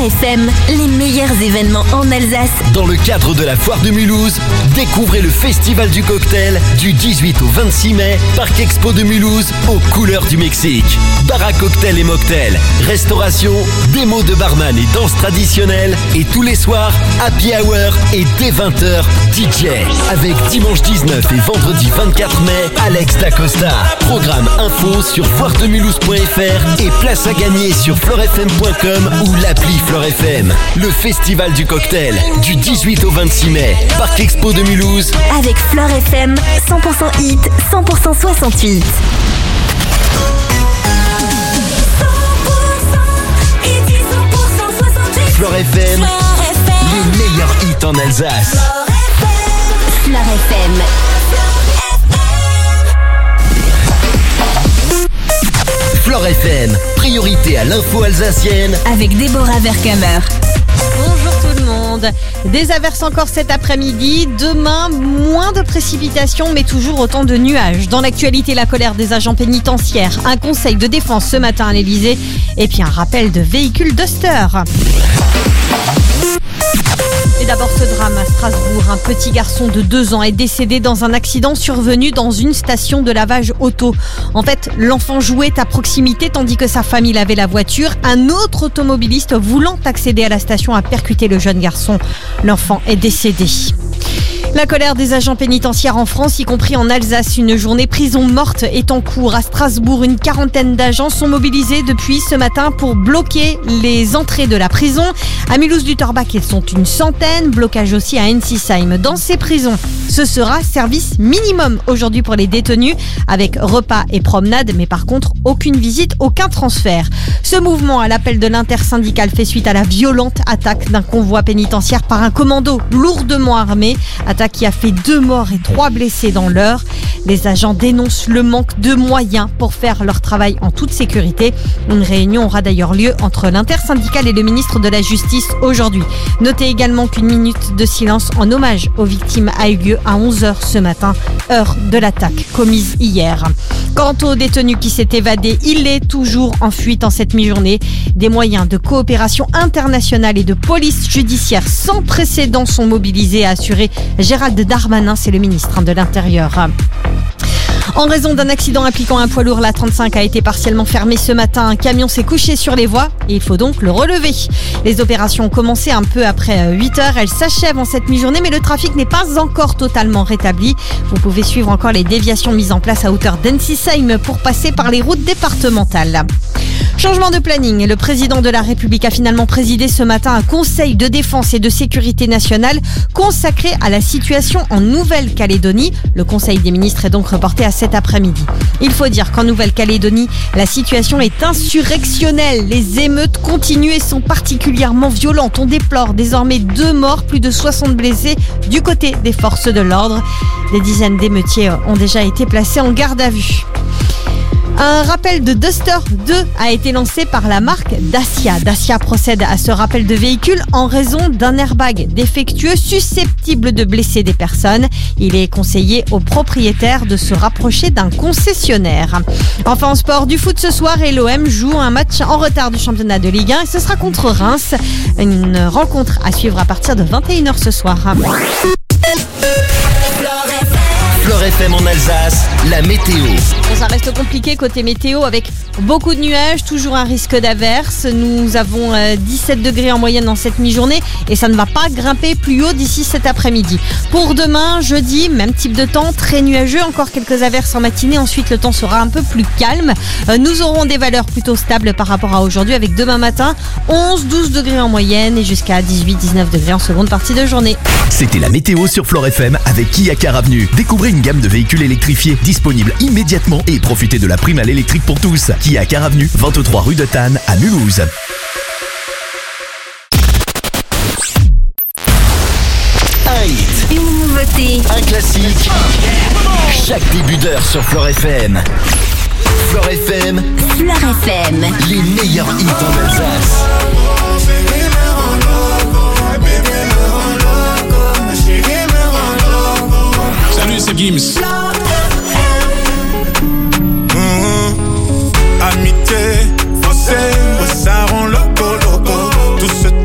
FM, les meilleurs événements en Alsace. Dans le cadre de la foire de Mulhouse, découvrez le Festival du cocktail du 18 au 26 mai, Parc Expo de Mulhouse, aux couleurs du Mexique. Bar à cocktail et mocktail, restauration, démo de barman et danse traditionnelle. Et tous les soirs, happy hour et dès 20h, DJ. Avec dimanche 19 et vendredi 24 mai, Alex Dacosta. Programme info sur foiredemulhouse.fr et place à gagner sur florefm.com ou l'appli Flore FM. Le Festival du cocktail du 18 au 26 mai, Parc Expo de Mulhouse. Avec Flore FM, 100% hit, 100% 68. Flore FM, les meilleurs hits en Alsace. Flore FM. Flore FM, priorité à l'info alsacienne. Avec Déborah Verkamer. Bonjour tout le monde. Des averses encore cet après-midi. Demain, moins de précipitations, mais toujours autant de nuages. Dans l'actualité, la colère des agents pénitentiaires. Un conseil de défense ce matin à l'Elysée. Et puis un rappel de véhicules Duster. Et d'abord ce drame à Strasbourg. Un petit garçon de 2 ans est décédé dans un accident survenu dans une station de lavage auto. En fait, l'enfant jouait à proximité tandis que sa famille lavait la voiture. Un autre automobiliste voulant accéder à la station a percuté le jeune garçon. L'enfant est décédé. La colère des agents pénitentiaires en France, y compris en Alsace. Une journée prison morte est en cours. À Strasbourg, une quarantaine d'agents sont mobilisés depuis ce matin pour bloquer les entrées de la prison. À Mulhouse-du-Torbach, ils sont une centaine. Blocage aussi à Ensisheim. Dans ces prisons, ce sera service minimum aujourd'hui pour les détenus, avec repas et promenade, mais par contre, aucune visite, aucun transfert. Ce mouvement, à l'appel de l'intersyndicale, fait suite à la violente attaque d'un convoi pénitentiaire par un commando lourdement armé. Attaque qui a fait 2 morts et 3 blessés dans l'heure. Les agents dénoncent le manque de moyens pour faire leur travail en toute sécurité. Une réunion aura d'ailleurs lieu entre l'intersyndicale et le ministre de la Justice aujourd'hui. Notez également qu'une minute de silence en hommage aux victimes a eu lieu à 11h ce matin, heure de l'attaque commise hier. Quant au détenu qui s'est évadé, il est toujours en fuite en cette mi-journée. Des moyens de coopération internationale et de police judiciaire sans précédent sont mobilisés, a assuré Gérald Darmanin, c'est le ministre de l'Intérieur. En raison d'un accident impliquant un poids lourd, la 35 a été partiellement fermée ce matin. Un camion s'est couché sur les voies et il faut donc le relever. Les opérations ont commencé un peu après 8h. Elles s'achèvent en cette mi-journée, mais le trafic n'est pas encore totalement rétabli. Vous pouvez suivre encore les déviations mises en place à hauteur d'Ensisheim pour passer par les routes départementales. Changement de planning. Le président de la République a finalement présidé ce matin un conseil de défense et de sécurité nationale consacré à la situation en Nouvelle-Calédonie. Le conseil des ministres est donc reporté à cet après-midi. Il faut dire qu'en Nouvelle-Calédonie, la situation est insurrectionnelle. Les émeutes continuent et sont particulièrement violentes. On déplore désormais 2 morts, plus de 60 blessés du côté des forces de l'ordre. Des dizaines d'émeutiers ont déjà été placés en garde à vue. Un rappel de Duster 2 a été lancé par la marque Dacia. Dacia procède à ce rappel de véhicule en raison d'un airbag défectueux susceptible de blesser des personnes. Il est conseillé aux propriétaires de se rapprocher d'un concessionnaire. Enfin en sport, du foot ce soir et l'OM joue un match en retard du championnat de Ligue 1 et ce sera contre Reims. Une rencontre à suivre à partir de 21h ce soir. Flore FM en Alsace, la météo. Ça reste compliqué côté météo avec beaucoup de nuages, toujours un risque d'averse. Nous avons 17 degrés en moyenne dans cette mi-journée et ça ne va pas grimper plus haut d'ici cet après-midi. Pour demain, jeudi, même type de temps, très nuageux, encore quelques averses en matinée. Ensuite, le temps sera un peu plus calme. Nous aurons des valeurs plutôt stables par rapport à aujourd'hui avec demain matin 11-12 degrés en moyenne et jusqu'à 18-19 degrés en seconde partie de journée. C'était la météo sur Flore FM avec Kia Car Avenue. Découvrez une gamme de véhicules électrifiés disponibles immédiatement et profitez de la prime à l'électrique pour tous. Kia Car Avenue, 23 rue de Tannes à Mulhouse. Un hit, Une nouveauté. un classique. Chaque début d'heure sur Flore FM. Flore FM, Flore FM. les meilleurs hits en Alsace. Salut, c'est Gims. Amitié, forcée, ça rend loco, loco. Tout ce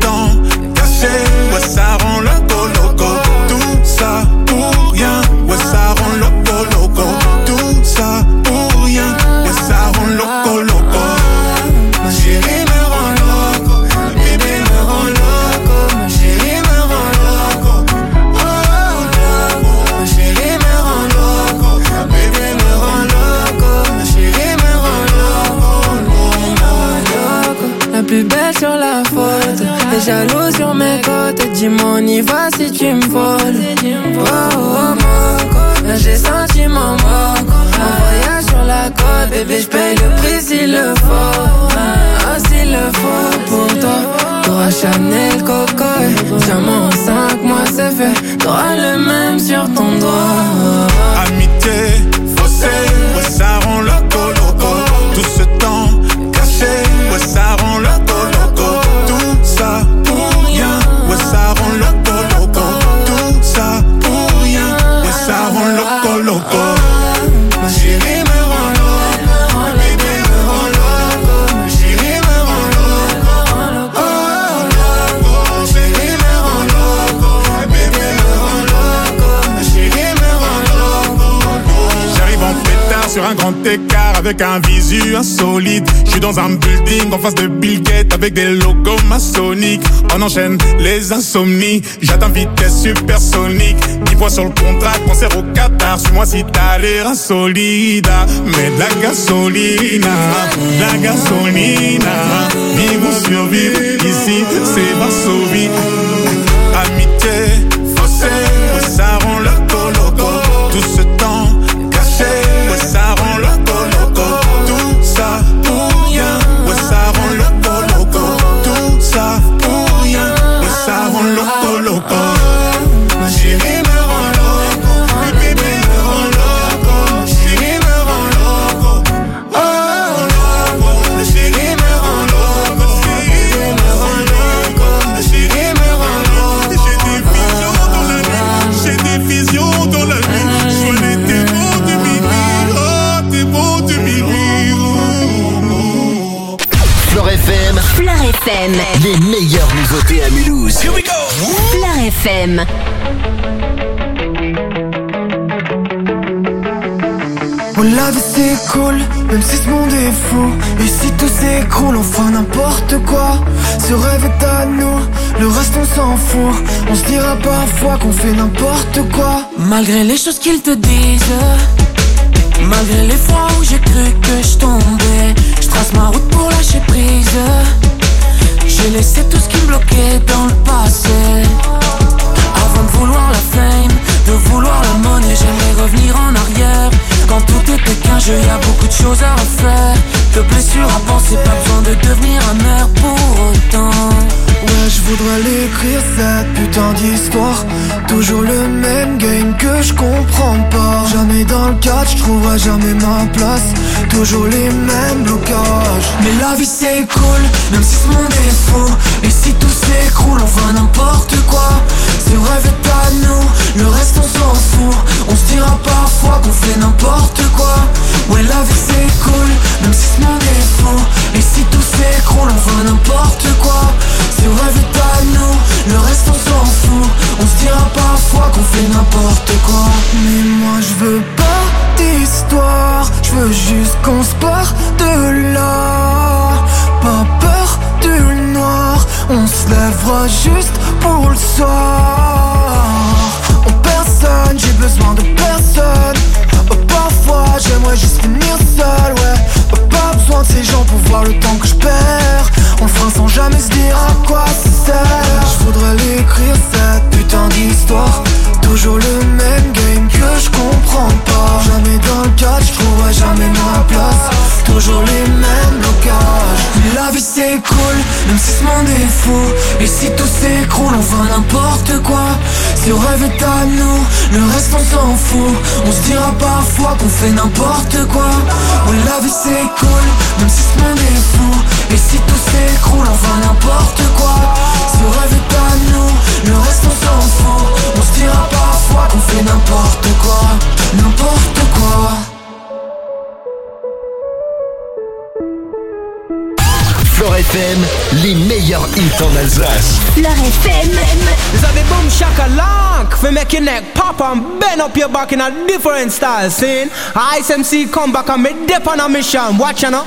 plus belle sur la photo. T'es jaloux sur mes côtes. Dis-moi on y va si tu me voles. Oh oh Moco, là j'ai senti mon Moco. Un voyage sur la côte, bébé j'paye le prix s'il le faut. Ah s'il le faut pour toi. T'auras Chanel, Coco. Diamant en 5 mois c'est fait. T'auras le même sur ton doigt. Amitié, faussée, ouais ça rend loco loco. Tout ce temps caché, ouais ça rend loco loco. Tout ça pour rien, ouais ça rend loco loco. Tout ça pour rien, ouais ça rend loco loco. Ma chérie me rend loco, mon bébé me rend loco. Ma chérie me rend loco, oh loco. Ma chérie me rend loco, mon bébé me rend loco. Ma chérie me rend loco. J'arrive en pétard sur un grand écart avec un visu insolite. Je suis dans un building en face de Bill Gates avec des logos maçonniques. On enchaîne les insomnies. J'atteins vitesse supersonique. 10 points sur le contrat, concert au Qatar. Suis-moi si t'as l'air insolide. Mais de la gasolina, la gasolina. Vivre ou survivre, ici c'est Varsovie. Amitié, faussée, ouais, ça rend loco loco. Tout ce temps caché, ouais ça rend loco loco. Tout ça pour rien, ouais ça rend loco loco. Tout ça pour rien, ouais ça rend loco loco. Ma chérie me rend loco, mon bébé me rend loco. Ma chérie me rend loco, oh loco. Ma chérie me rend loco, ma chérie me rend loco. Ma chérie me rend loco. J'ai des visions dans la nuit, j'ai des visions dans la nuit. Sois t'es beau de minuit, oh t'es beau de minuit. Fleur FM, Fleur FM, les meilleures nouveautés à Mulhouse. Here we go. Fleur FM. Oh la vie c'est cool, même si ce monde est fou. Et si tout s'écroule, on fera n'importe quoi. Ce rêve est à nous, le reste on s'en fout. On se dira parfois qu'on fait n'importe quoi. Malgré les choses qu'ils te disent, malgré les fois où j'ai cru que je tombais, je trace ma route pour lâcher prise. J'ai laissé tout ce qui me bloquait dans le passé. Avant de vouloir la fame, de vouloir la monnaie, j'aimerais revenir en arrière. Quand tout était qu'un jeu, y'a beaucoup de choses à refaire. De blessures à penser, pas besoin de devenir amer pour autant. Ouais, je voudrais l'écrire cette putain d'histoire. Toujours le même game que je comprends pas. Jamais dans le catch, je trouverai jamais ma place. Toujours les mêmes blocages. Mais la vie c'est cool, même si ce monde est fou. Et si tout s'écroule, on fera n'importe quoi. Ce rêve est à nous, le reste on s'en fout. On se dira parfois qu'on fait n'importe quoi. Ouais, la vie c'est cool, même si ce monde est fou. Et si tout s'écroule, on fera n'importe quoi. Ce rêve est à nous, le reste on s'en fout. On se dira parfois qu'on fait n'importe quoi. Mais moi je veux pas d'histoire, je veux juste qu'on se part de là. Pas peur du noir, on se lèvera juste pour le soir. En personne, j'ai besoin de personne. Parfois j'aimerais juste finir seul, ouais. Pas besoin de ces gens pour voir le temps que je perds. On le fera sans jamais se dire à quoi ça sert. Je voudrais l'écrire cette putain d'histoire. Toujours le même game que je comprends pas. Jamais dans le catch, je trouverai jamais ma place. Toujours les mêmes blocages. Mais la vie c'est cool, même si ce monde est fou. Et si tout s'écroule, on fera n'importe quoi. Ce rêve est à nous, le reste on s'en fout. On se dira parfois qu'on fait n'importe quoi. Ouais, la vie c'est cool, même si ce monde est fou. Et si tout s'écroule, on fera n'importe quoi. Ce rêve est à nous, le reste on s'en fout. On se dira parfois qu'on fait n'importe quoi. N'importe quoi. Fleur FM, les meilleurs hits en Alsace. Fleur FM. This are the boom shakalak for make your neck pop and bend up your back in a different style. Saying Ice MC come back and me dip on a mission. Watch you know.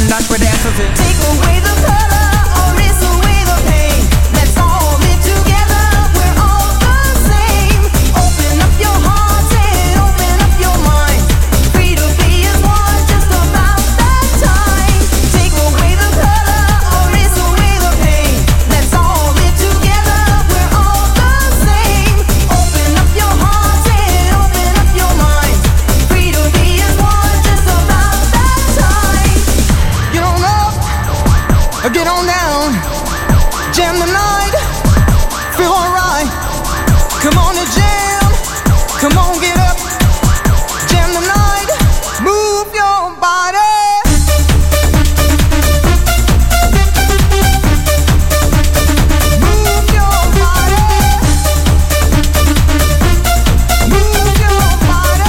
and that's where the essence is. Take away the color or erase away the pain. Let's all live together, we're all the same. Open up your heart and open up your mind. Free to be as one, just about that time. Take away the color or erase away the pain. Let's all live together, we're all the same. Open up your heart and open up your mind. Free to be as one, just about that time. Get on up, or get on down. Jam the night, feel alright. Come on to jam, come on get up. Jam the night, move your body. Move your body. Move your body.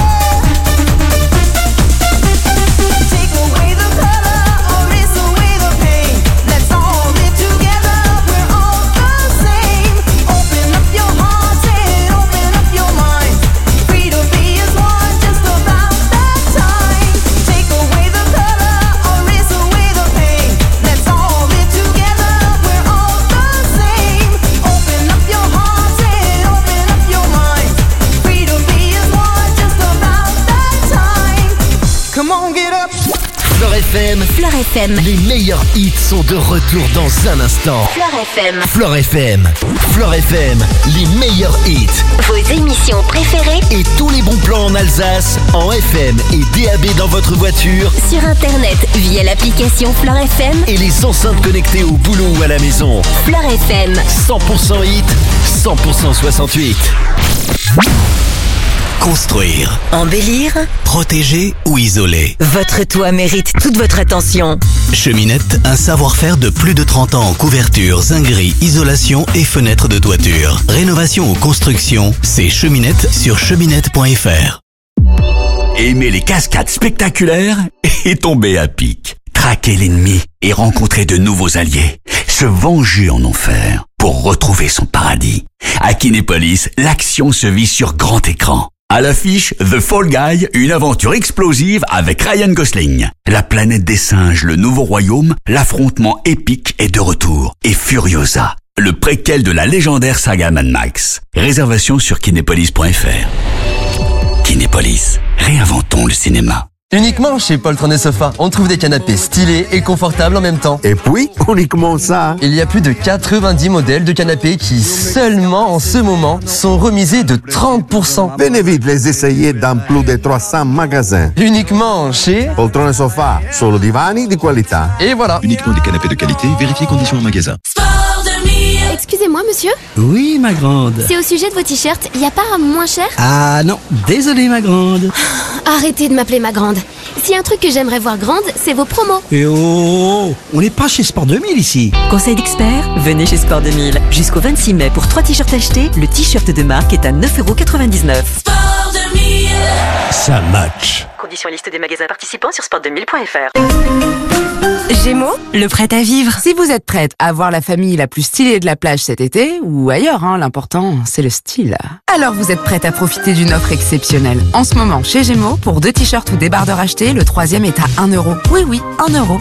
Take away the color or erase away the pain. Let's all live together, we're all the same. Open up your heart and open up your mind. Free to be as one, just about that time. Take away the color or erase away the pain. Let's all live together, we're all the same. Open up your heart and open up your mind. Free to be as one, just about that time. Come on, get up. Fleur FM, Fleur FM. les meilleurs hits sont de retour dans un instant. Fleur FM. Fleur FM, Fleur FM, les meilleurs hits Vos émissions préférées et tous les bons plans en Alsace, en FM et DAB dans votre voiture sur Internet via l'application Fleur FM. et les enceintes connectées au boulot ou à la maison. Fleur FM. 100% hit, 100% 68. Construire, Embellir. protéger ou isoler. Votre toit mérite toute votre attention. Cheminette, un savoir-faire de plus de 30 ans en couverture, zinguerie, isolation et fenêtres de toiture. Rénovation ou construction, c'est Cheminette sur cheminette.fr. Aimer les cascades spectaculaires et tomber à pic. Traquer l'ennemi et rencontrer de nouveaux alliés. Se venger en enfer pour retrouver son paradis. À Kinépolis, l'action se vit sur grand écran. À l'affiche, The Fall Guy, une aventure explosive avec Ryan Gosling. La planète des singes, le nouveau royaume, l'affrontement épique est de retour. Et Furiosa, le préquel de la légendaire saga Mad Max. Réservation sur kinépolis.fr. Kinépolis, réinventons le cinéma. Uniquement chez Poltron & Sofa, on trouve des canapés stylés et confortables en même temps. Et puis, uniquement ça. Il y a plus de 90 modèles de canapés qui, seulement en ce moment, sont remisés de 30%. Venez vite les essayer dans plus de 300 magasins. Uniquement chez Poltron & Sofa, solo divani di qualità. Et voilà. Uniquement des canapés de qualité, vérifiez conditions en magasin. Excusez-moi, monsieur. Oui, ma grande. C'est au sujet de vos t-shirts. Y a pas moins cher? Ah non, désolé, ma grande. Arrêtez de m'appeler ma grande. S'il y a un truc que j'aimerais voir grande, c'est vos promos. Et oh, on n'est pas chez Sport 2000 ici. Conseil d'expert, venez chez Sport 2000. Jusqu'au 26 mai, pour 3 t-shirts achetés, le t-shirt de marque est à 9,99 €. Sport 2000. Ça match. Conditions et liste des magasins participants sur sport2000.fr. Gémeaux, le prêt à vivre. Si vous êtes prête à voir la famille la plus stylée de la plage cet été, ou ailleurs, l'important, c'est le style. Alors vous êtes prête à profiter d'une offre exceptionnelle. En ce moment, chez Gémeaux, pour 2 t-shirts ou débardeurs achetés, le 3e est à 1 €. Oui, 1 €.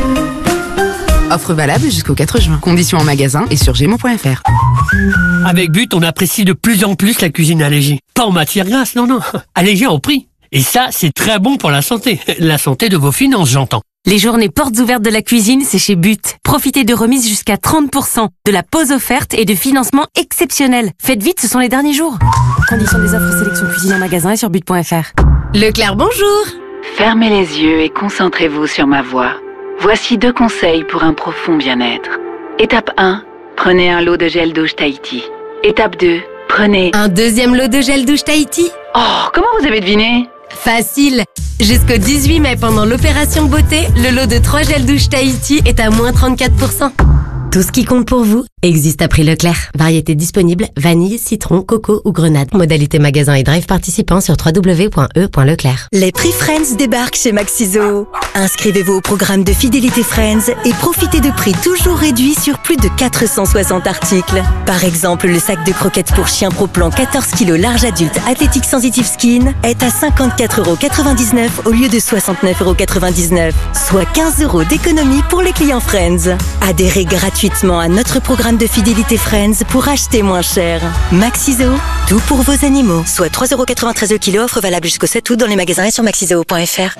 Offre valable jusqu'au 4 juin. Conditions en magasin et sur gémeaux.fr. Avec But, on apprécie de plus en plus la cuisine allégée. Pas en matière grasse, non. Allégée en prix. Et ça, c'est très bon pour la santé. La santé de vos finances, j'entends. Les journées portes ouvertes de la cuisine, c'est chez But. Profitez de remises jusqu'à 30%, de la pause offerte et de financement exceptionnel. Faites vite, ce sont les derniers jours. Conditions des offres sélection cuisine en magasin et sur but.fr. Leclerc, bonjour. Fermez les yeux et concentrez-vous sur ma voix. Voici 2 conseils pour un profond bien-être. Étape 1, prenez un lot de gel douche Tahiti. Étape 2, prenez... Un 2e lot de gel douche Tahiti? Oh, comment vous avez deviné? Facile. Jusqu'au 18 mai, pendant l'opération beauté, le lot de 3 gels douche Tahiti est à moins 34%. Tout ce qui compte pour vous existe à prix Leclerc. Variété disponible, vanille, citron, coco ou grenade. Modalité magasin et drive participant sur www.e.leclerc. Les prix Friends débarquent chez Maxiso. Inscrivez-vous au programme de Fidélité Friends et profitez de prix toujours réduits sur plus de 460 articles. Par exemple, le sac de croquettes pour chien Pro Plan 14 kg large adulte Athletic Sensitive Skin est à 54,99 € au lieu de 69,99 €, soit 15 € d'économie pour les clients Friends. Adhérez gratuitement à notre programme de Fidélité Friends pour acheter moins cher. Maxiso, tout pour vos animaux. Soit 3,93 € le kilo, offre valable jusqu'au 7 août dans les magasins et sur maxiseo.fr.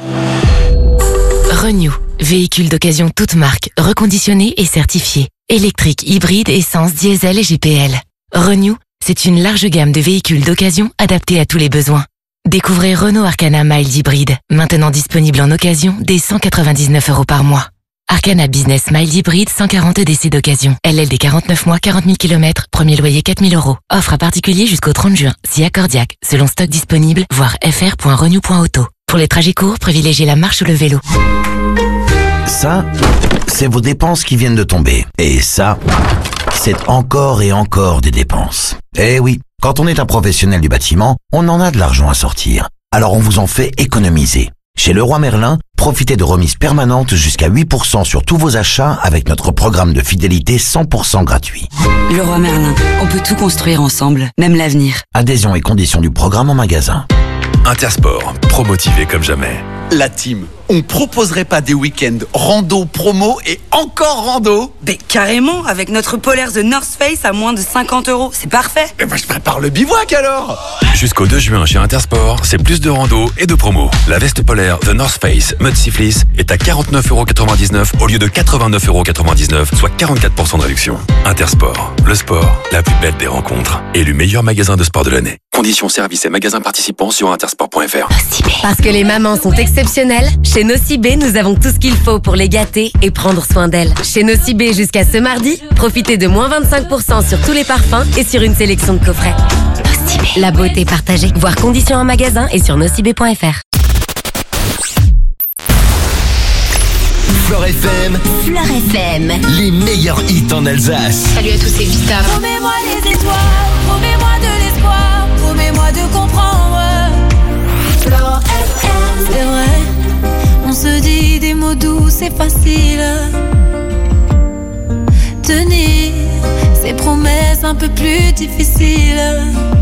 Renew, véhicule d'occasion toute marque, reconditionné et certifié. Électrique, hybride, essence, diesel et GPL. Renew, c'est une large gamme de véhicules d'occasion adaptés à tous les besoins. Découvrez Renault Arcana Mild Hybride, maintenant disponible en occasion dès 199 € par mois. Arcana Business Mild Hybride, 140 EDC d'occasion. LLD 49 mois, 40 000 km, premier loyer 4 000 €. Offre à particulier jusqu'au 30 juin, si accordiaque, selon stock disponible, voir fr.renew.auto. Pour les trajets courts, privilégiez la marche ou le vélo. Ça, c'est vos dépenses qui viennent de tomber. Et ça, c'est encore et encore des dépenses. Eh oui, quand on est un professionnel du bâtiment, on en a de l'argent à sortir. Alors on vous en fait économiser. Chez Leroy Merlin, profitez de remises permanentes jusqu'à 8% sur tous vos achats avec notre programme de fidélité 100% gratuit. Leroy Merlin, on peut tout construire ensemble, même l'avenir. Adhésion et conditions du programme en magasin. Intersport, promotivé comme jamais. La team, on proposerait pas des week-ends rando, promo et encore rando? Mais carrément, avec notre polaire The North Face à moins de 50 €, c'est parfait. Eh ben je prépare le bivouac alors. Jusqu'au 2 juin chez Intersport, c'est plus de rando et de promo. La veste polaire The North Face Mud Sea Fleece est à 49,99 € au lieu de 89,99 €, soit 44% de réduction. Intersport, le sport, la plus belle des rencontres. Élu meilleur magasin de sport de l'année. Conditions, services et magasins participants sur intersport.fr. Parce que les mamans sont exceptionnelles, chez Nocibé, nous avons tout ce qu'il faut pour les gâter et prendre soin d'elles. Chez Nocibé, jusqu'à ce mardi, profitez de moins 25% sur tous les parfums et sur une sélection de coffrets. Nocibé. La beauté partagée. Voir conditions en magasin et sur nocibé.fr. Flore FM. Fleur FM. Les meilleurs hits en Alsace. Salut à tous, c'est Vita. Promets-moi les étoiles, promets-moi de l'espoir, promets-moi de comprendre. Flore FM. C'est vrai, on se dit des mots doux, c'est facile. Tenir ces promesses un peu plus difficiles.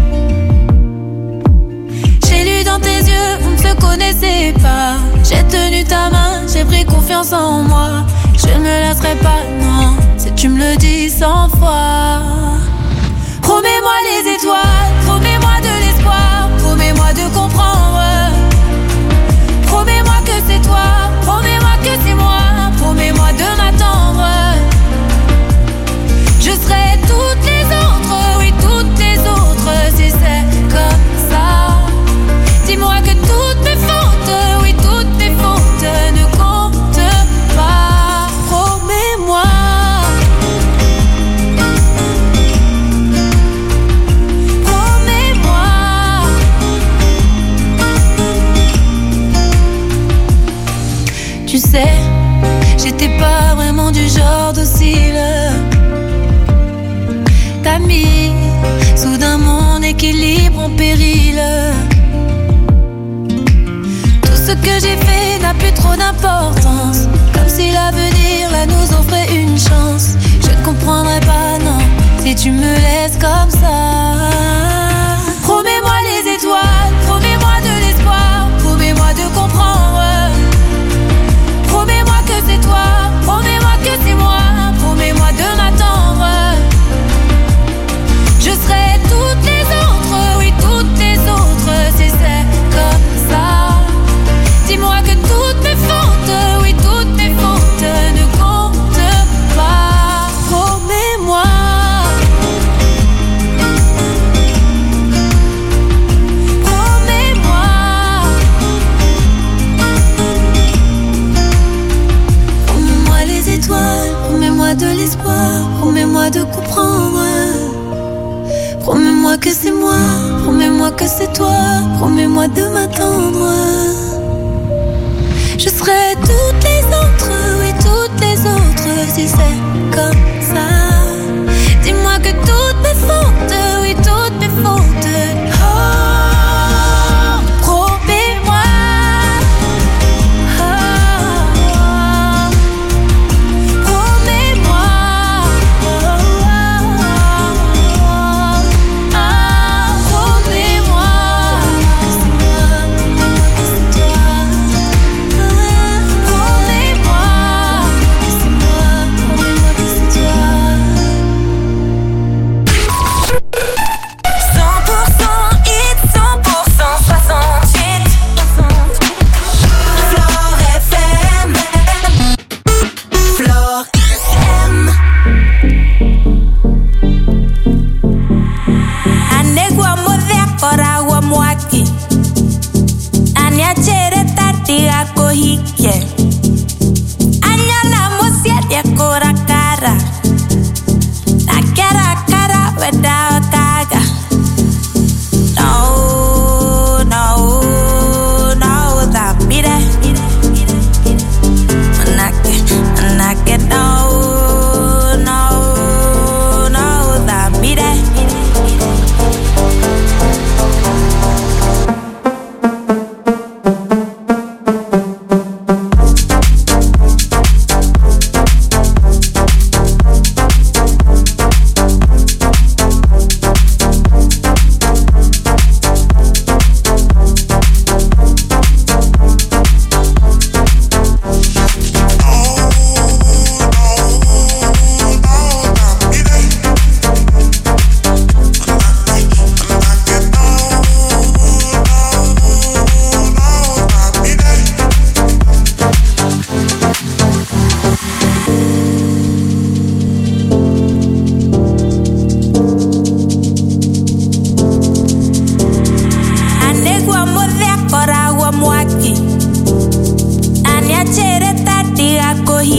J'ai lu dans tes yeux, on ne se connaissait pas. J'ai tenu ta main, j'ai pris confiance en moi. Je ne me lasserai pas, non, si tu me le dis 100 fois. Promets-moi les étoiles, promets-moi de l'espoir, promets-moi de comprendre. Promets-moi que c'est toi, promets-moi que c'est moi, promets-moi de m'attendre. Je serai toutes les autres, oui toutes les autres, si c'est comme ça. Dis-moi que toutes mes fautes, oui toutes mes fautes ne comptent pas. Promets-moi. Promets-moi. Tu sais, j'étais pas vraiment du genre docile. T'as mis soudain mon équilibre en péril. Ce que j'ai fait n'a plus trop d'importance. Comme si l'avenir là nous offrait une chance. Je ne comprendrai pas, non, si tu me laisses comme ça. Promets-moi les étoiles, promets-moi de l'espoir, promets-moi de comprendre. Promets-moi que c'est toi, promets-moi que c'est moi, promets-moi de m'attendre. Je serai toutes les autres, oui toutes les autres, si c'est comme ça. Dis-moi que toutes mes fautes, oui toutes mes fautes ne comptent pas. Promets-moi. Promets-moi. Promets-moi les étoiles, promets-moi de l'espoir, promets-moi de comprendre. Promets-moi que c'est moi, promets-moi que c'est toi, promets-moi de m'attendre. Je serai toutes les autres, oui toutes les autres, si c'est comme ça. Dis-moi que toutes mes fautes, oui toutes mes fautes. Oh, promets-moi. Oh,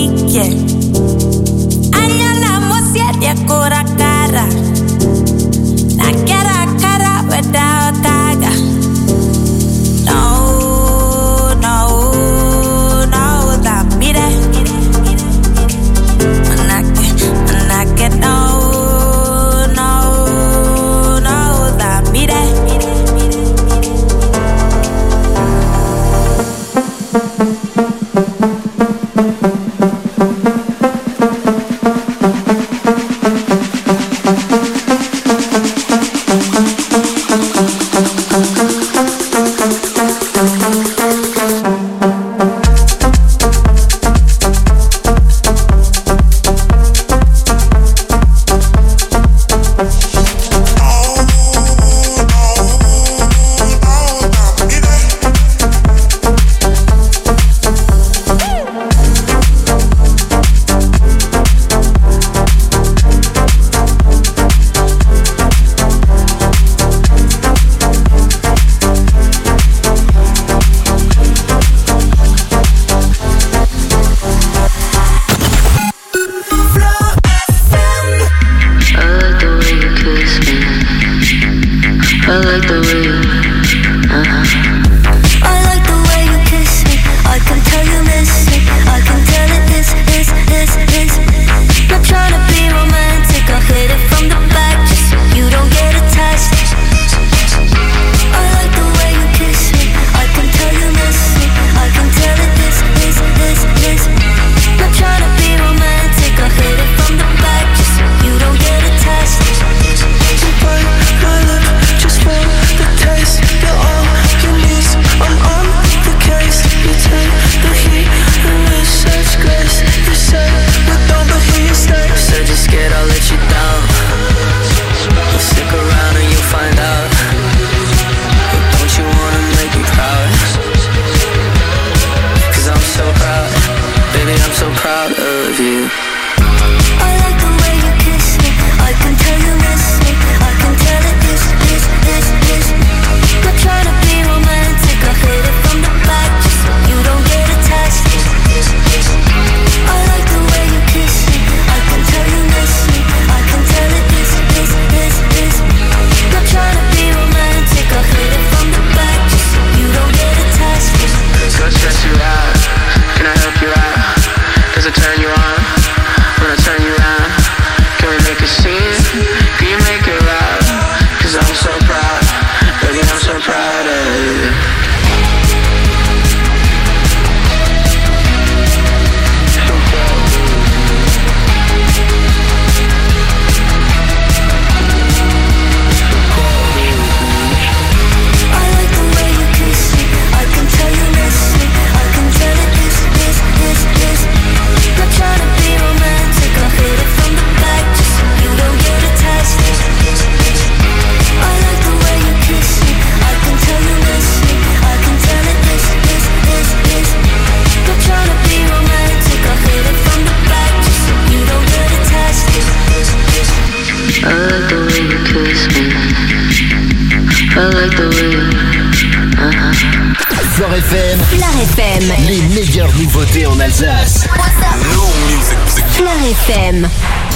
picchie. Agnala siete ancora cara. La cara cara without taga. No, no, no, da mire. Manake, no, no, no, da mire. Fleure FM. Fleure FM. Les meilleures nouveautés en Alsace. Fleure FM.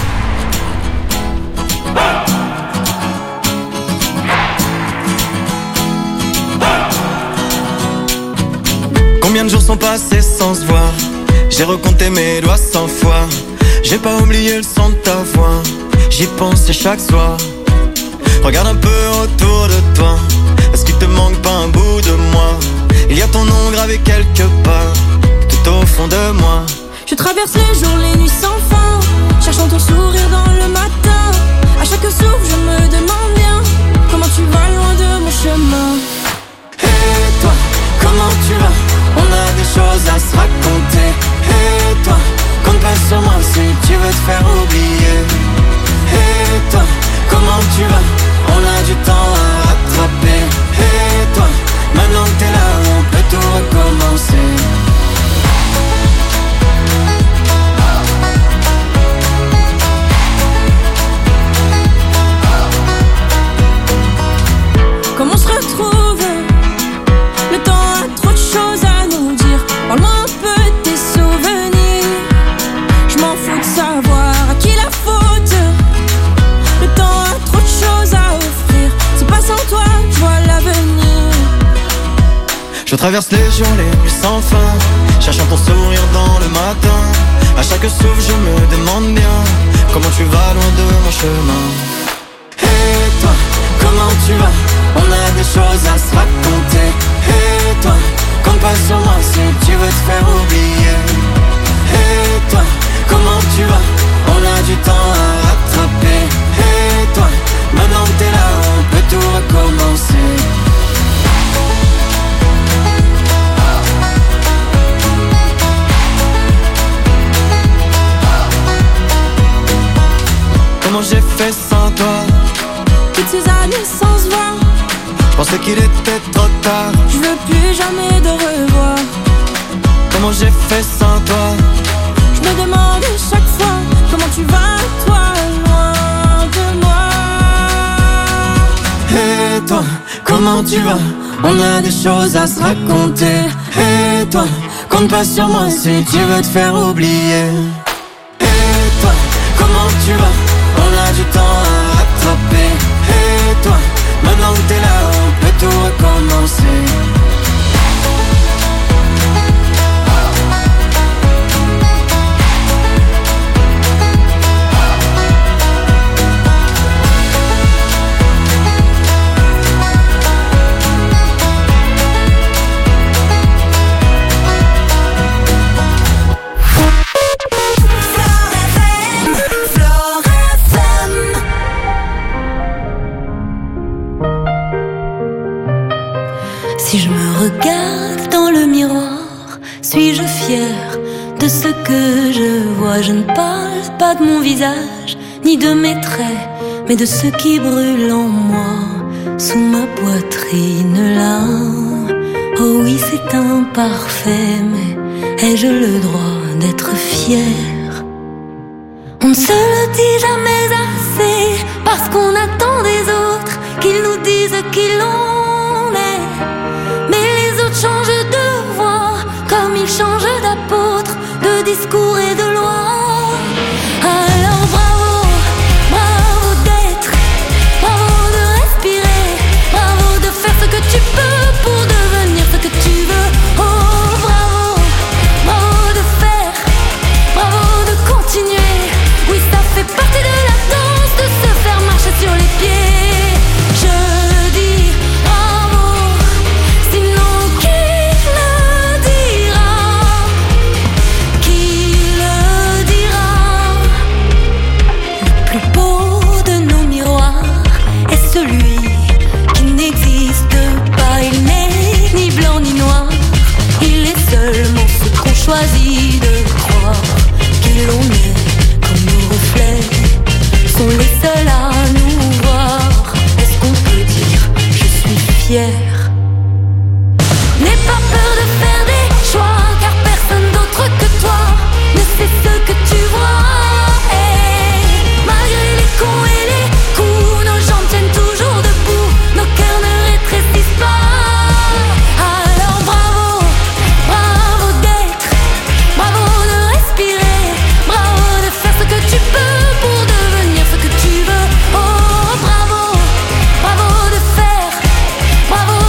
Combien de jours sont passés sans se voir? J'ai recompté mes doigts 100 fois. J'ai pas oublié le son de ta voix. J'y pense chaque soir. Regarde un peu autour de toi. Est-ce qu'il te manque pas un bout de moi? Il y a ton nom gravé quelque part, tout au fond de moi. Je traverse les jours, les nuits sans fin, cherchant ton sourire dans le matin. À chaque souffle, je me demande bien comment tu vas loin de mon chemin. Et toi, comment tu vas? On a des choses à se raconter. Et toi, compte pas sur moi si tu veux te faire oublier. Et toi, comment tu vas? On a du temps à rattraper. Et toi, maintenant que t'es là, on peut tout recommencer. traverse les jours, les nuits sans fin, cherchant ton sourire dans le matin. À chaque souffle je me demande bien comment tu vas loin de mon chemin. Et toi, comment tu vas? On a des choses à se raconter. Et toi, compte pas sur moi si tu veux te faire oublier. Et toi, comment tu vas? On a du temps à rattraper. Et toi, maintenant que t'es là, on peut tout recommencer. Comment j'ai fait sans toi? Toutes ces années sans se voir, je pensais qu'il était trop tard. je veux plus jamais de revoir. Comment j'ai fait sans toi? Je me demande chaque fois comment tu vas, toi, loin de moi. Et toi, comment tu vas? On a des choses à se raconter. Et toi, compte pas sur moi si tu veux te faire oublier. Et toi, comment tu vas? On a du temps à rattraper. Et toi, maintenant que t'es là, on peut tout recommencer. Si je me regarde dans le miroir, suis-je fière de ce que je vois? Je ne parle pas de mon visage, ni de mes traits, mais de ce qui brûle en moi, sous ma poitrine là. Oh oui, c'est imparfait, mais ai-je le droit d'être fière? On ne se le dit jamais assez, parce qu'on attend des autres qu'ils nous disent qui l'on est. Mais les autres changent de voix, comme ils changent d'apôtre, de discours et de loi. Alors bravo, bravo d'être, bravo de respirer, bravo de faire ce que tu peux pour devenir ce que tu veux. Oh bravo, bravo de faire, bravo de continuer. Oui, ça fait partie de la danse, de se faire marcher sur les pieds. Je dis bravo, sinon qui le dira? Qui le dira? Le plus beau de nos miroirs est celui qui n'existe pas. Il n'est ni blanc ni noir, il est seulement ce qu'on choisit de croire. Qui l'on est comme nos reflets sont les seuls à nous voir. Est-ce qu'on peut dire je suis fière? N'aie pas peur de faire des choix, car personne d'autre que toi ne sait ce que tu vois. Hey, malgré les cons et les coups, nos jambes tiennent toujours debout, nos cœurs ne rétrécissent pas. Alors bravo, bravo d'être, bravo de respirer, bravo de faire ce que tu peux pour devenir ce que tu veux. Oh bravo, bravo de faire, bravo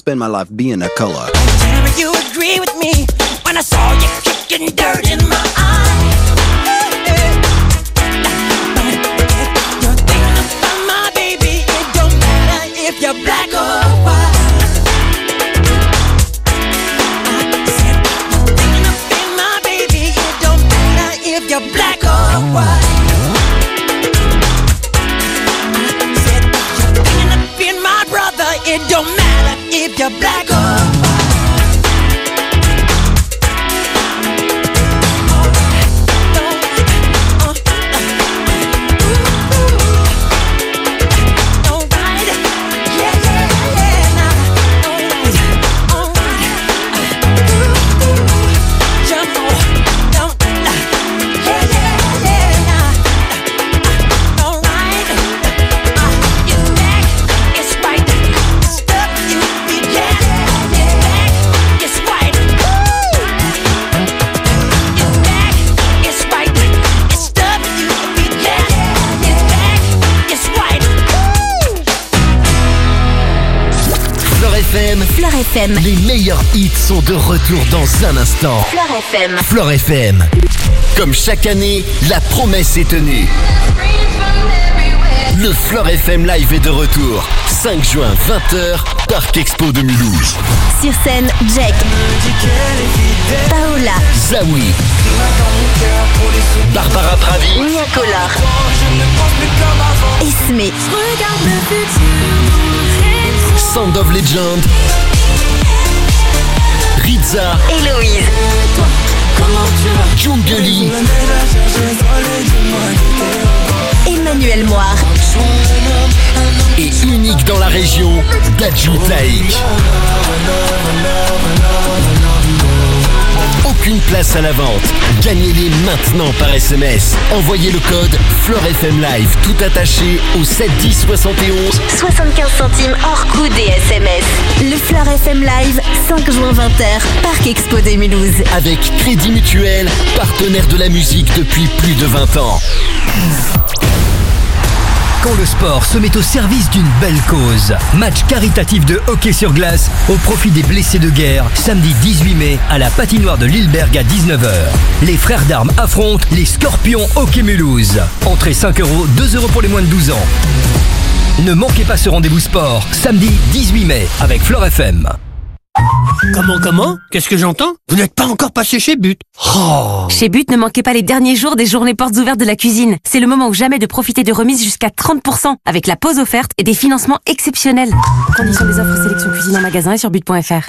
spend my life being a color. Tell me you agree with me when I saw you kicking dirt in my eye. You're thinking about my baby. It don't matter if you're black or white. I said you're thinking about my baby. It don't matter if you're black or white. I said you're thinking about my brother. It don't matter if you're black or white. Fleur FM. Les meilleurs hits sont de retour dans un instant. Fleur FM. Fleur FM. Comme chaque année, la promesse est tenue. Le Fleur FM Live est de retour. 5 juin, 20h, Parc Expo de Mulhouse. Sur scène, Jack, Paola, Zawi, Barbara Pravi, Mia Collar, Esme, Sound of Legend, Rizza, Héloïse, Djungeli, Emmanuel Moire et unique dans la région, Dadju Taïk. Aucune place à la vente. Gagnez-les maintenant par SMS. Envoyez le code FleurFM Live tout attaché au 7 10 71. 75 centimes hors coût des SMS. Le Fleur FM Live, 5 juin 20h, Parc Expo de Mulhouse. Avec Crédit Mutuel, partenaire de la musique depuis plus de 20 ans. Quand le sport se met au service d'une belle cause. Match caritatif de hockey sur glace au profit des blessés de guerre, samedi 18 mai à la patinoire de Lilleberg à 19h. Les frères d'armes affrontent les Scorpions Hockey Mulhouse. Entrée 5 €, 2 € pour les moins de 12 ans. Ne manquez pas ce rendez-vous sport, samedi 18 mai avec Fleur FM. Comment Qu'est-ce que j'entends? Vous n'êtes pas encore passé chez But. Oh. Chez But, ne manquez pas les derniers jours des journées portes ouvertes de la cuisine. C'est le moment ou jamais de profiter de remises jusqu'à 30% avec la pause offerte et des financements exceptionnels. Conditions des offres sélection cuisine en magasin et sur but.fr.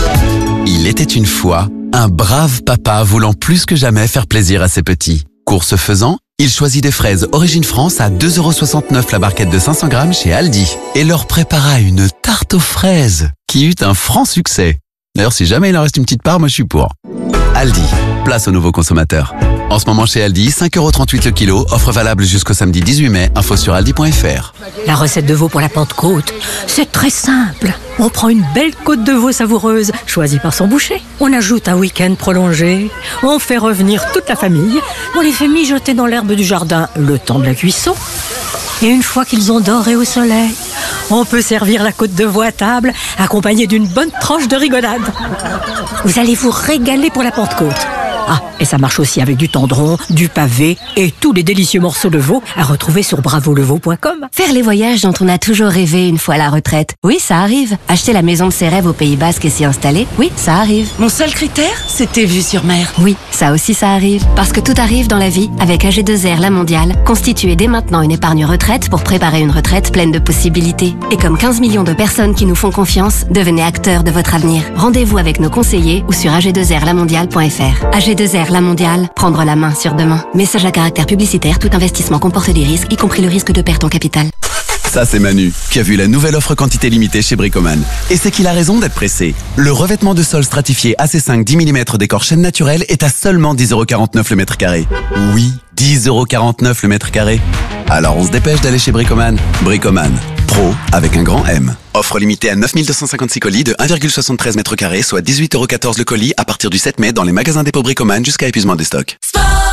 Il était une fois un brave papa voulant plus que jamais faire plaisir à ses petits. Course faisant, il choisit des fraises Origine France à 2,69 € la barquette de 500 grammes chez Aldi et leur prépara une tarte aux fraises qui eut un franc succès. D'ailleurs, si jamais il en reste une petite part, moi je suis pour. Aldi, place aux nouveaux consommateurs. En ce moment chez Aldi, 5,38 € le kilo, offre valable jusqu'au samedi 18 mai, info sur aldi.fr. La recette de veau pour la Pentecôte, c'est très simple. On prend une belle côte de veau savoureuse, choisie par son boucher. On ajoute un week-end prolongé. On fait revenir toute la famille. On les fait mijoter dans l'herbe du jardin le temps de la cuisson. Et une fois qu'ils ont doré au soleil, on peut servir la côte de veau à table, accompagnée d'une bonne tranche de rigolade. Vous allez vous régaler pour la Pentecôte. Ah, et ça marche aussi avec du tendron, du pavé et tous les délicieux morceaux de veau à retrouver sur bravoleveau.com. Faire les voyages dont on a toujours rêvé une fois à la retraite. Oui, ça arrive. Acheter la maison de ses rêves au Pays Basque et s'y installer. Oui, ça arrive. Mon seul critère, c'était vue sur mer. Oui, ça aussi ça arrive. Parce que tout arrive dans la vie avec AG2R La Mondiale. Constituez dès maintenant une épargne retraite pour préparer une retraite pleine de possibilités. Et comme 15 millions de personnes qui nous font confiance, devenez acteurs de votre avenir. Rendez-vous avec nos conseillers ou sur ag2rlamondiale.fr. AG2R La Mondiale, prendre la main sur demain. Message à caractère publicitaire, tout investissement comporte des risques, y compris le risque de perte en capital. Ça c'est Manu, qui a vu la nouvelle offre quantité limitée chez Bricoman. Et c'est qu'il a raison d'être pressé. Le revêtement de sol stratifié AC5 10 mm décor chêne naturel est à seulement 10,49 € le mètre carré. Oui, 10,49 € le mètre carré. Alors on se dépêche d'aller chez Bricoman. Bricoman, pro avec un grand M. Offre limitée à 9256 colis de 1,73 m², soit 18,14 € le colis à partir du 7 mai dans les magasins dépôt Bricoman jusqu'à épuisement des stocks. Sport 2000.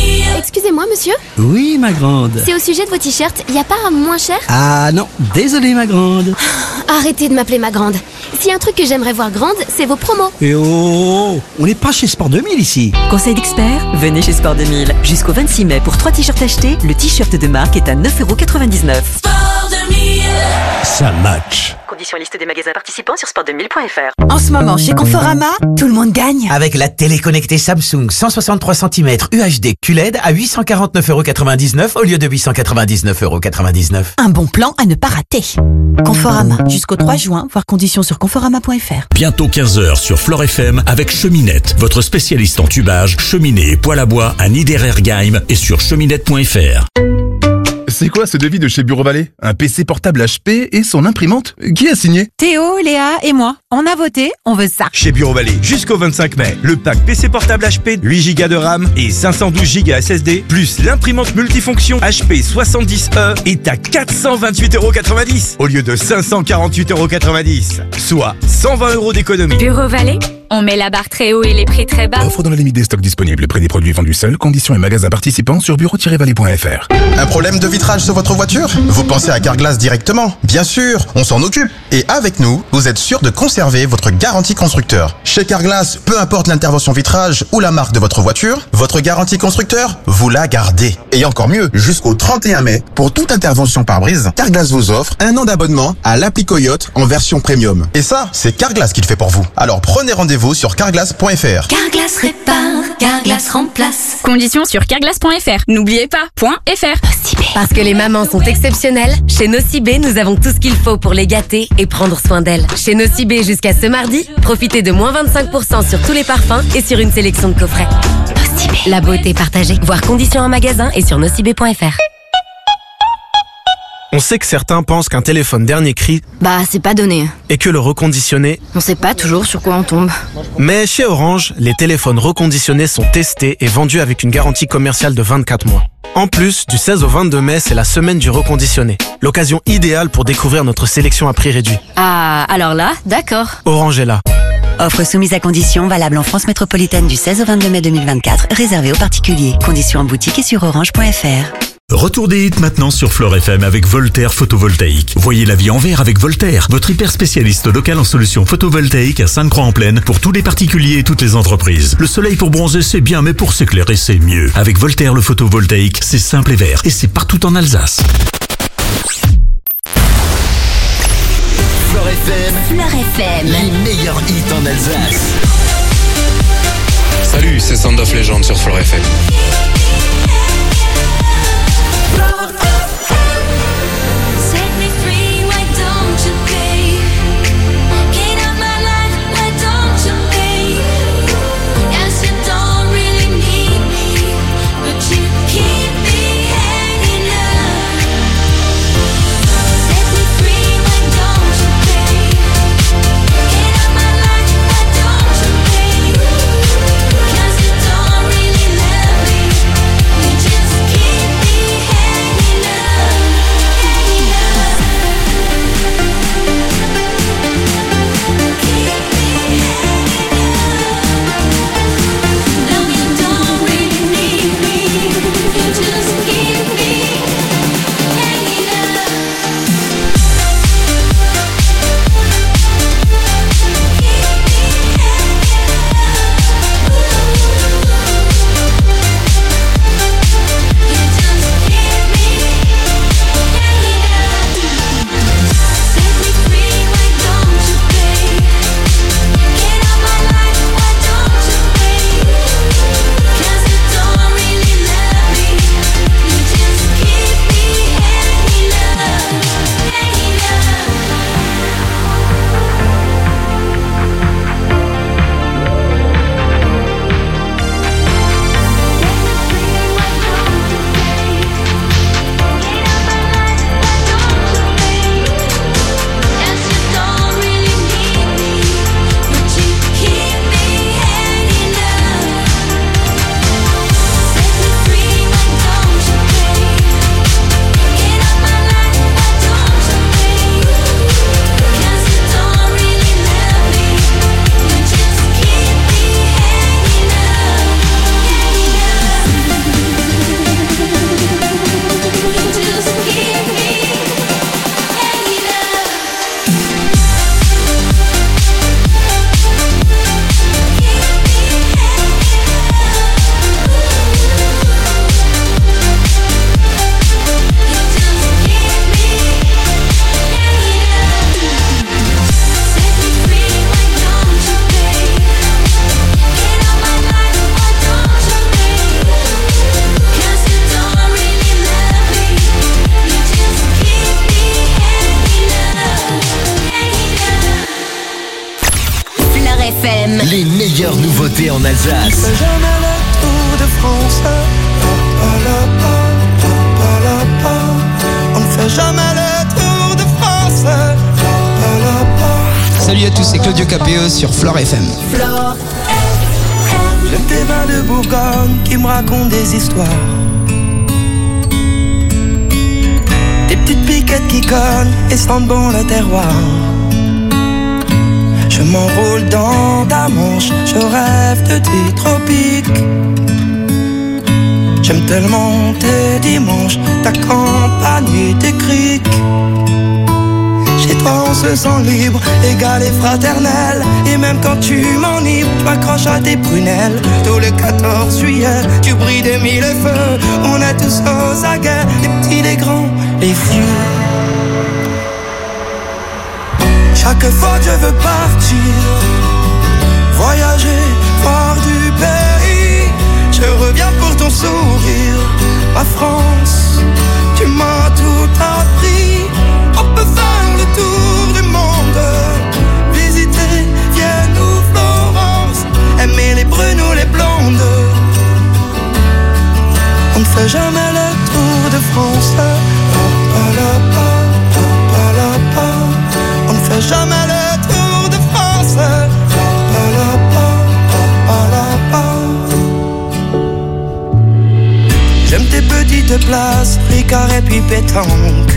Excusez-moi, monsieur. Oui, ma grande. C'est au sujet de vos t-shirts. Y a pas un moins cher? Ah non, désolé, ma grande. Arrêtez de m'appeler ma grande. S'il y a un truc que j'aimerais voir grande, c'est vos promos. Et oh, on n'est pas chez Sport 2000 ici. Conseil d'expert, venez chez Sport 2000. Jusqu'au 26 mai, pour 3 t-shirts achetés, le t-shirt de marque est à 9,99 €. Sport 2000. Ça match. Conditions et liste des magasins participants sur sport2000.fr. En ce moment, chez Conforama, tout le monde gagne. Avec la télé connectée Samsung 163 cm UHD QLED à 849,99 € au lieu de 899,99 €. Un bon plan à ne pas rater. Conforama, jusqu'au 3 juin, voir conditions sur conforama.fr. Bientôt 15h sur Flore FM avec Cheminette, votre spécialiste en tubage, cheminée et poêle à bois à Niederergheim et sur cheminette.fr. C'est quoi ce devis de chez Bureau Vallée? Un PC portable HP et son imprimante? Qui a signé? Théo, Léa et moi. On a voté, on veut ça. Chez Bureau Vallée, jusqu'au 25 mai, le pack PC portable HP, 8 Go de RAM et 512 Go SSD, plus l'imprimante multifonction HP 70E est à 428,90 € au lieu de 548,90 €, soit 120 € d'économie. Bureau Vallée, on met la barre très haut et les prix très bas. Offre dans la limite des stocks disponibles. Prix des produits vendus seuls. Conditions et magasins participants sur bureau-vallée.fr. Un problème de vitrage sur votre voiture? Vous pensez à Carglass directement? Bien sûr, on s'en occupe. Et avec nous, vous êtes sûr de conserver votre garantie constructeur. Chez Carglass, peu importe l'intervention vitrage ou la marque de votre voiture, votre garantie constructeur, vous la gardez. Et encore mieux, jusqu'au 31 mai, pour toute intervention pare-brise, Carglass vous offre 1 an d'abonnement à l'appli Coyote en version premium. Et ça, c'est Carglass qui le fait pour vous. Alors prenez rendez-vous sur carglass.fr. Carglass répare, Carglass remplace. Conditions sur carglass.fr. N'oubliez pas, .fr. Parce que les mamans sont exceptionnelles, chez Nocibé, nous avons tout ce qu'il faut pour les gâter et prendre soin d'elles. Chez Nocibé, jusqu'à ce mardi, profitez de moins 25% sur tous les parfums et sur une sélection de coffrets. Nocibé. La beauté partagée. Voir conditions en magasin et sur nocibé.fr. On sait que certains pensent qu'un téléphone dernier cri, c'est pas donné. et que le reconditionné. On sait pas toujours sur quoi on tombe. Mais chez Orange, les téléphones reconditionnés sont testés et vendus avec une garantie commerciale de 24 mois. En plus, du 16 au 22 mai, c'est la semaine du reconditionné. L'occasion idéale pour découvrir notre sélection à prix réduit. Ah, alors là, d'accord. Orange est là. Offre soumise à conditions, valable en France métropolitaine du 16 au 22 mai 2024, réservée aux particuliers. Conditions en boutique et sur orange.fr. Retour des hits maintenant sur Flore FM avec Voltaire Photovoltaïque. Voyez la vie en vert avec Voltaire, votre hyper spécialiste local en solutions photovoltaïques à Sainte-Croix-en-Plaine pour tous les particuliers et toutes les entreprises. Le soleil pour bronzer c'est bien, mais pour s'éclairer c'est mieux. Avec Voltaire le photovoltaïque, c'est simple et vert et c'est partout en Alsace. Flore FM, les meilleurs hits en Alsace. Salut, c'est Sound of Legend sur Flore FM. meilleures nouveautés en Alsace. On fait jamais le tour de France. On ne fait jamais le tour de France. Salut à tous, c'est Claudio Capéo sur Flore FM. J'aime tes vins de Bourgogne qui me racontent des histoires. Des petites piquettes qui cognent et sentent bon le terroir. Je m'enroule dans ta manche, je rêve de tes tropiques. J'aime tellement tes dimanches, ta campagne et tes criques. Chez toi on se sent libre, égal et fraternel. Et même quand tu m'enivres, je m'accroche à tes prunelles. Tous les 14 juillet, tu brilles des mille feux. On est tous aux aguets, les petits, les grands, les vieux. Chaque fois que je veux partir, voyager, voir du pays, je reviens pour ton sourire. Ma France, tu m'as tout appris. On peut faire le tour du monde, visiter Vienne ou Florence, aimer les brunes ou les blondes. On ne fait jamais le tour de France. On ne fait jamais le tour de France. J'aime tes petites places, Ricard et puis pétanque.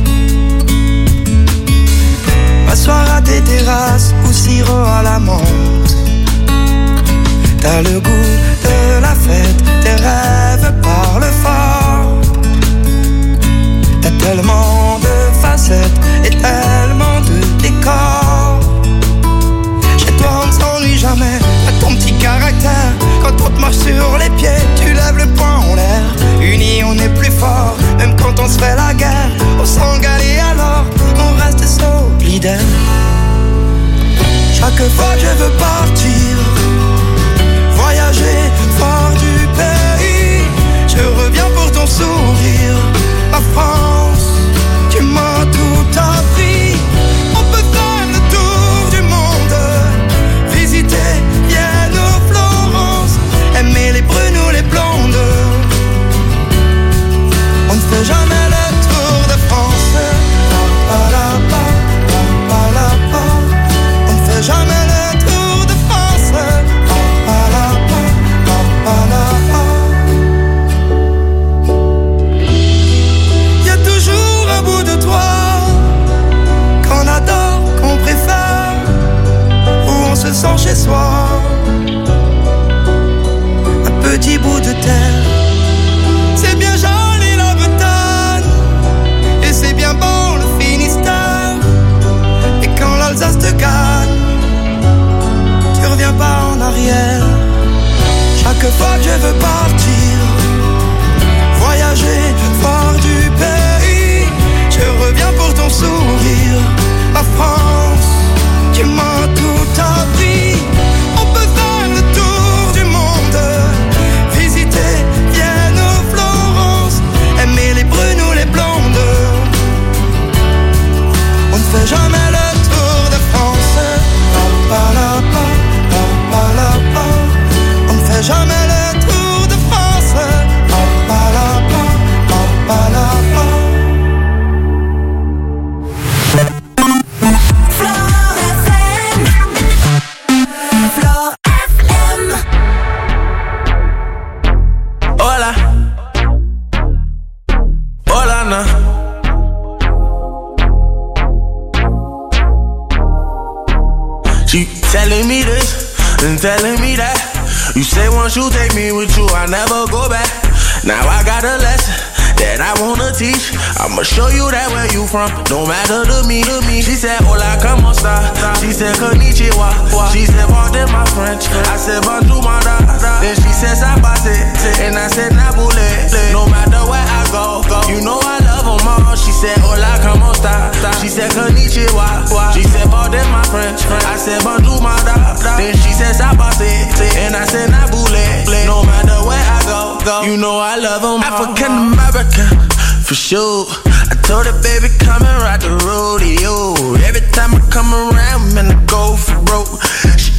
M'asseoir à tes terrasses ou sirop à la menthe. T'as le goût de la fête, tes rêves parlent fort. T'as tellement de facettes et tellement de décors. Chez toi on ne s'ennuie jamais, t'as ton petit caractère. Quand on te marche sur les pieds, tu lèves le poing en l'air. Unis on est plus fort, même quand on se fait la guerre. On s'engale et alors, on reste solidaire. Chaque fois que je veux partir, voyager, voir du pays, je reviens pour ton sourire. Ma France, tu m'as tout appris. On peut faire le tour du monde, visiter Vienne ou Florence, aimer les brunes ou les blondes. On ne fait jamais le tour de France. On ne fait jamais le tour de France. Y a toujours un bout de toi qu'on adore, qu'on préfère, où on se sent chez soi. Un petit bout de terre, c'est bien joli la Bretagne, et c'est bien bon le Finistère. Et quand l'Alsace te gagne, tu reviens pas en arrière. Chaque fois que je veux partir, voyager, voir du pays, je reviens pour ton sourire. Ma France, tu m'as tout appris. On peut faire le tour du monde, visiter Vienne ou Florence, aimer les brunes ou les blondes. On ne fait jamais le tour de France. On ne fait jamais le tour de France. Flore FM. Hola. Hola, na. She telling me this and telling me that. You say once you take me with you, I never go back. Now I got a lesson that I wanna teach. I'ma show you that where you from, no matter to me. She said, hola, como esta? She said, konnichiwa. She said, pardon my French. I said, bonjour, mada. Then she said, sabase. And I said, nabule. No matter where I go, you know I love them all. She said, hola, como esta? She said, konnichiwa. She said, pardon my French. I said, bonjour, mada. Then she said, sabase. And I said, nabule. No matter where I go, you know I love them all. African American, for sure. I told her, baby, come and ride the rodeo. Every time I come around, man, I go for broke. She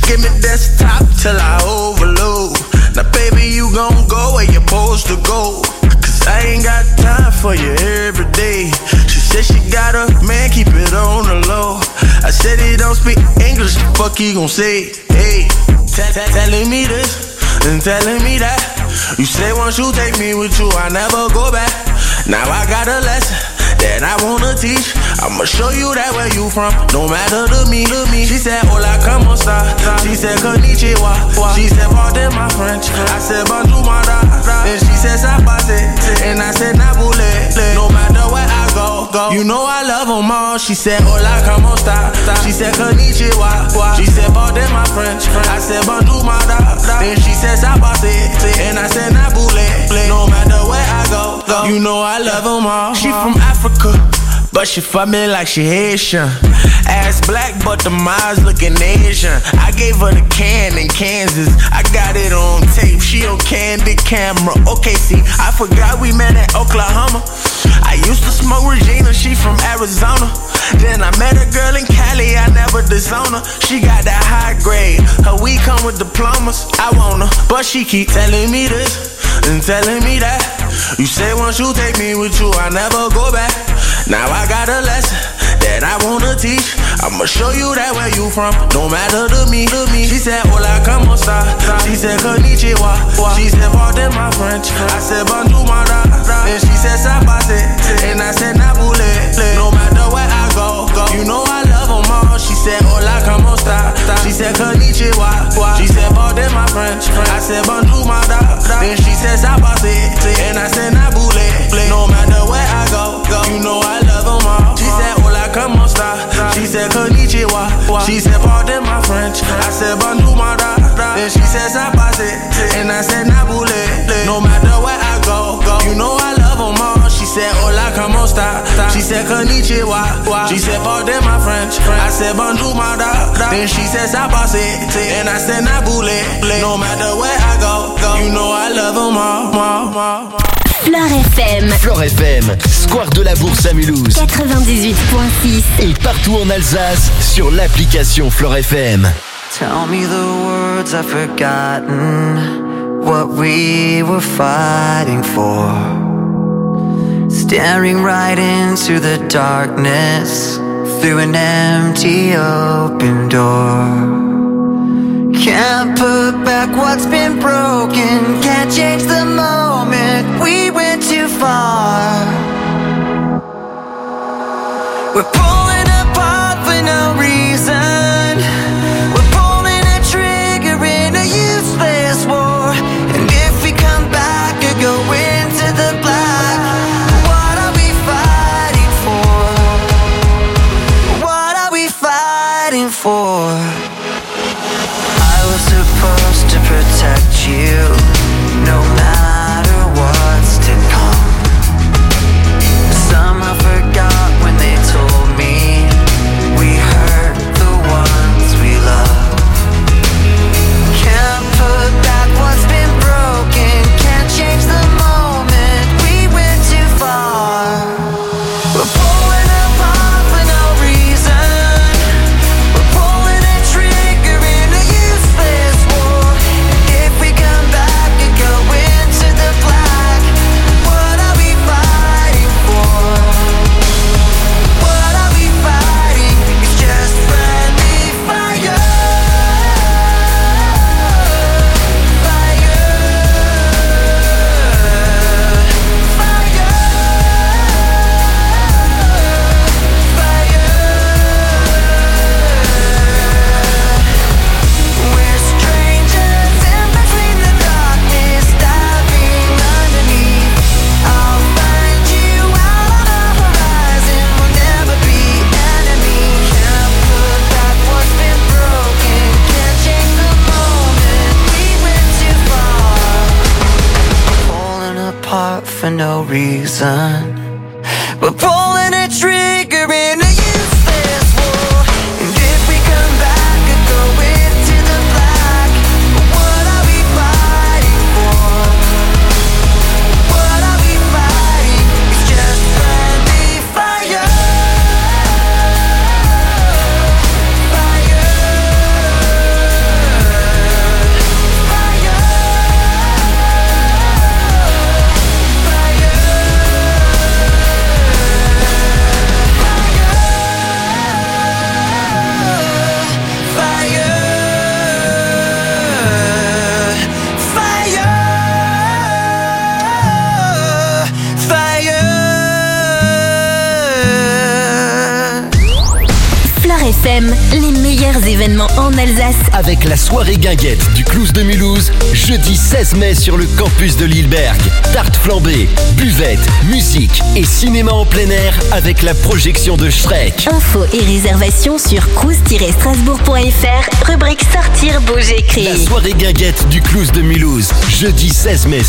give me desktop till I overload. Now baby, you gon' go where you're supposed to go. Cause I ain't got time for you every day. She said she got a man, keep it on the low. I said he don't speak English, the fuck he gon' say? Hey, telling me this and telling me that. You say once you take me with you, I never go back. Now I got a lesson that I wanna teach. I'ma show you that where you from, no matter to me. She said, hola, como esta? She said, konnichiwa. She said, pardon my French. I said, bonjour, mada. And she said, sapase. And I said, nabule. No matter where I go, you know I love them all. She said, hola, como esta? She said, konnichiwa. She said, pardon my French. I said, bonjour, mada. Then she said, sapase. And I said, nabule. No matter where I go, you know I love them all. She from Africa, but she fuck me like she Haitian. Ass black, but the eyes looking Asian. I gave her the can in Kansas. I got it on tape, she on candid camera. Okay, see, I forgot we met in Oklahoma. I used to smoke Regina, she from Arizona. Then I met a girl in Cali, I never disown her. She got that high grade, her weed come with diplomas. I want her, but she keep telling me this and telling me that. You say once you take me with you, I never go back. Now I got a lesson that I wanna teach. I'ma show you that where you from, no matter to me. She said, hola, como esta? She said, konnichiwa. She said, pardon my French. I said, bonjour, mada. And she said, sapase. And I said, nabule. No matter where I go, you know I love them all. She said, hola, como esta? She said, konnichiwa. She said, pardon my French. I said, bonjour, mada. Then she said, sapase. And I said, nabule. No matter where I go, you know I love them all. She said, hola, como esta? She said, konnichiwa. She said, pardon my French. I said, bonjour, mada. Then she said, sapase. And I said, nabule. No matter where I go, you know I love them all. She said, hola, como esta? She said, konnichiwa. She said, pardon my French. I said, bonjour, mada. Then she said, sapase. And I said, nabule. No matter where I go, you know I love them all. Flore FM. Flore FM, Square de la Bourse à Mulhouse. 98.6. Et partout en Alsace sur l'application Flore FM. Tell me the words I've forgotten, what we were fighting for. Staring right into the darkness through an empty open door. Can't put back what's been broken, can't change the moment we went too far. We're pulling apart for no reason. We're pulling a trigger in a useless war. And if we come back or go into the black, what are we fighting for? What are we fighting for? Supposed to protect you, no matter what's to come. Somehow forgot when they told me we hurt the ones we love. Can't put back what's been broken, can't change the moment we went too far. We're pulling apart for no reason. We're pulling a trigger in a useless war. If we come back and go into the black, what are we fighting for? What are we fighting? It's just friendly fire. We're strangers in between the darkness, diving underneath. I'll find you out on the horizon, we'll never be enemies. Can't put back what's been broken, can't change the moment we went too far. Falling apart for no reason. We're pulling a trigger in a useless war. And if we come back and go into the black, what are we fighting for? What are we fighting? It's just friendly fire. Fire. FM, les meilleurs événements en Alsace. Avec la soirée guinguette du Clouse de Mulhouse, jeudi 16 mai sur le campus de Lilleberg. Tarte flambée, buvette, musique et cinéma en plein air avec la projection de Shrek. Infos et réservations sur cruise-strasbourg.fr, rubrique sortir, bouger, créer. La soirée guinguette du Clouse de Mulhouse, jeudi 16 mai